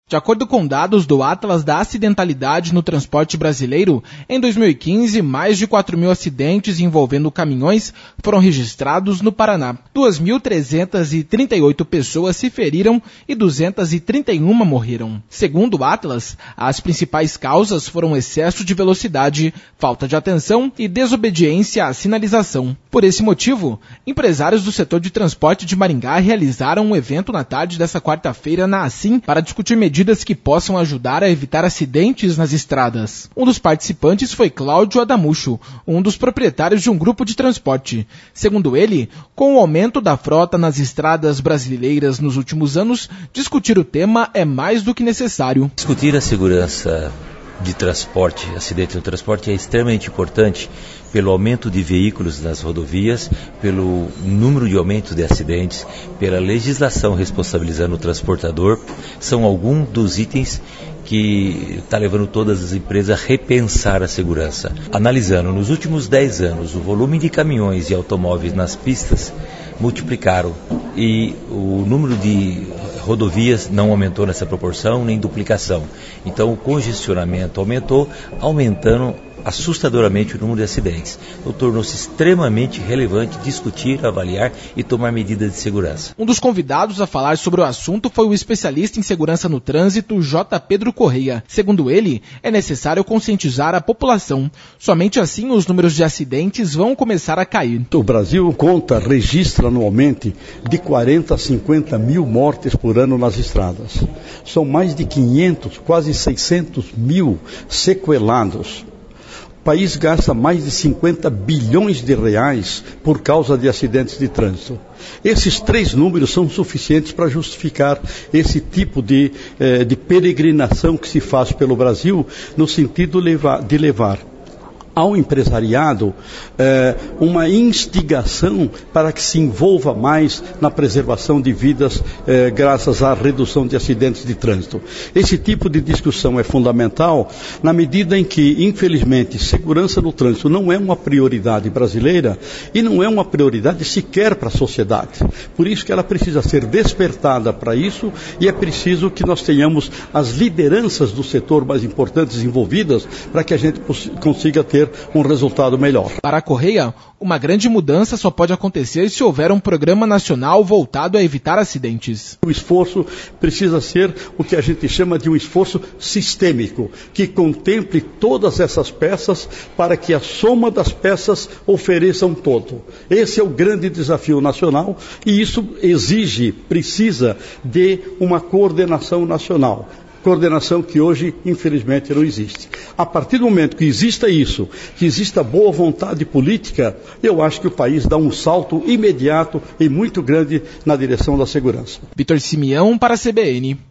De acordo com dados do Atlas da Acidentalidade no Transporte Brasileiro, em 2015, mais de 4.000 acidentes envolvendo caminhões foram registrados no Paraná. 2.338 pessoas se feriram e 231 morreram. Segundo o Atlas, as principais causas foram excesso de velocidade, falta de atenção e desobediência à sinalização. Por esse motivo, empresários do setor de transporte de Maringá realizaram um evento na tarde desta quarta-feira na ACIM para discutir medidas que possam ajudar a evitar acidentes nas estradas. Um dos participantes foi Cláudio Adamucho, um dos proprietários de um grupo de transporte. Segundo ele, com o aumento da frota nas estradas brasileiras nos últimos anos, discutir o tema é mais do que necessário. Discutir a segurança de transporte, acidente no transporte é extremamente importante pelo aumento de veículos nas rodovias, pelo número de aumento de acidentes, pela legislação responsabilizando o transportador. São alguns dos itens que está levando todas as empresas a repensar a segurança. Analisando nos últimos 10 anos o volume de caminhões e automóveis nas pistas multiplicaram e o número de rodovias não aumentou nessa proporção, nem duplicação. Então o congestionamento aumentou, aumentando assustadoramente o número de acidentes. Então tornou-se extremamente relevante discutir, avaliar e tomar medidas de segurança. Um dos convidados a falar sobre o assunto foi o especialista em segurança no trânsito, J. Pedro Correia. Segundo ele, é necessário conscientizar a população. Somente assim os números de acidentes vão começar a cair. O Brasil registra anualmente de 40 a 50 mil mortes por ano nas estradas. São mais de 500, quase 600 mil sequelados. O país gasta mais de 50 bilhões de reais por causa de acidentes de trânsito. Esses 3 números são suficientes para justificar esse tipo de peregrinação que se faz pelo Brasil, no sentido de levar ao empresariado uma instigação para que se envolva mais na preservação de vidas graças à redução de acidentes de trânsito. Esse tipo de discussão é fundamental na medida em que, infelizmente, segurança no trânsito não é uma prioridade brasileira e não é uma prioridade sequer para a sociedade. Por isso que ela precisa ser despertada para isso e é preciso que nós tenhamos as lideranças do setor mais importantes envolvidas para que a gente consiga ter um resultado melhor. Para a Correia, uma grande mudança só pode acontecer se houver um programa nacional voltado a evitar acidentes. O esforço precisa ser o que a gente chama de um esforço sistêmico, que contemple todas essas peças para que a soma das peças ofereça um todo. Esse é o grande desafio nacional e isso precisa de uma coordenação nacional. Coordenação que hoje, infelizmente, não existe. A partir do momento que exista isso, que exista boa vontade política, eu acho que o país dá um salto imediato e muito grande na direção da segurança. Vitor Simeão para a CBN.